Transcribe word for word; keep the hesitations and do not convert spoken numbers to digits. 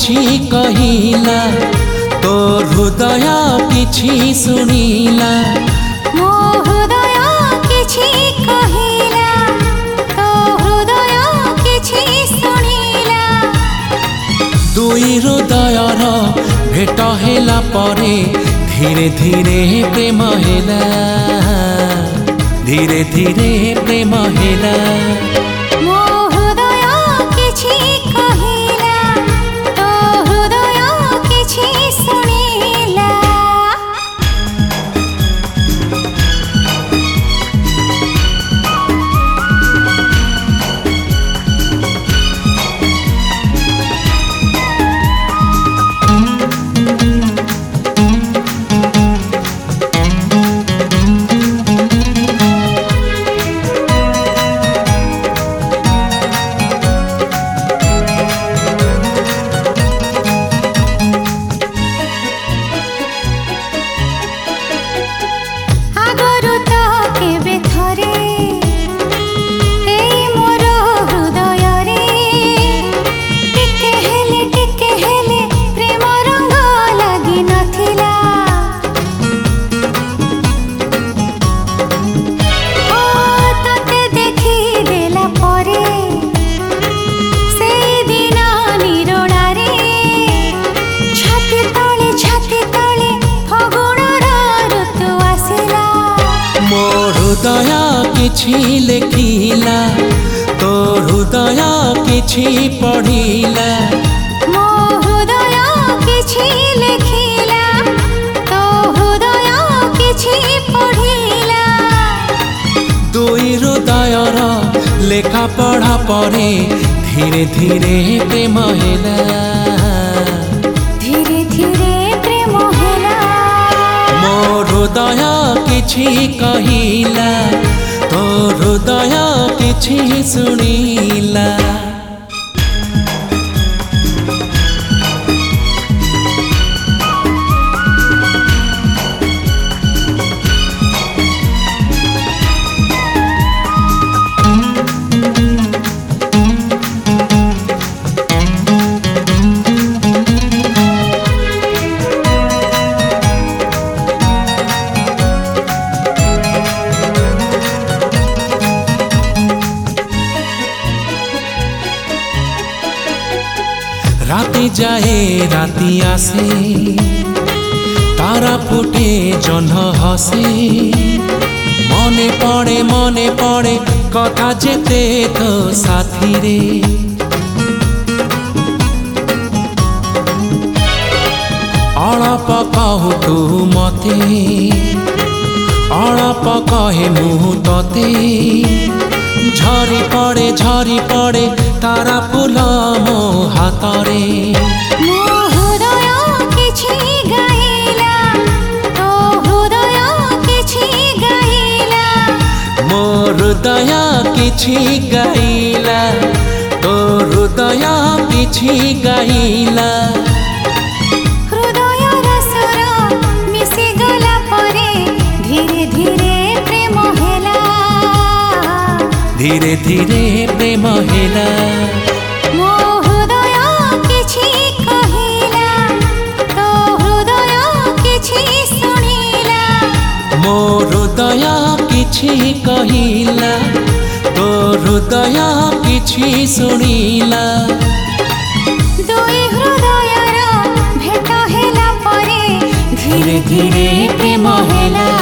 किछि कहिला तो हृदय किछि सुनिला मो हृदय किछि कहिला तो हृदय किछि सुनिला दुई हृदयर भेट हेला परे धीरे धीरे प्रेम हेला धीरे धीरे प्रेम हेला मो हृदय किछि कहिला तो हृदय किछि सुनिला हृदय किछि लेखिला तो हृदय किछि पढ़िला मो हृदय किछि लेखिला तो हृदय किछि पढ़िला दुई हृदयर लेखा पढ़ा परे धीरे धीरे प्रेम हेला धीरे धीरे प्रेम हेला मो हृदय किछि कहिला तो हृदय किछि सुनिला राति जाए राति आसे तारा फुटे जह्न हसे मने पड़े मने पड़े कथा जेते तो साथी रे अळप कहु तू मते अळप कहे मु तते झरी पड़े झरी पड़े तारा फूल मो हातरे मो हृदय किछि गाइला तो हृदय किछि गाइला मो हृदय किछि गाइला तो हृदय किछि गाइला हृदय रसर मिसि गला परे धीरे धीरे प्रेम हेला धीरे धीरे प्रेम हेला मो हृदय किछि कहिला तो हृदय किछि सुनिला मो हृदय किछि कहिला तो हृदय किछि सुनिला दुई हृदयर भेट हेला परे धीरे धीरे प्रेम हेला।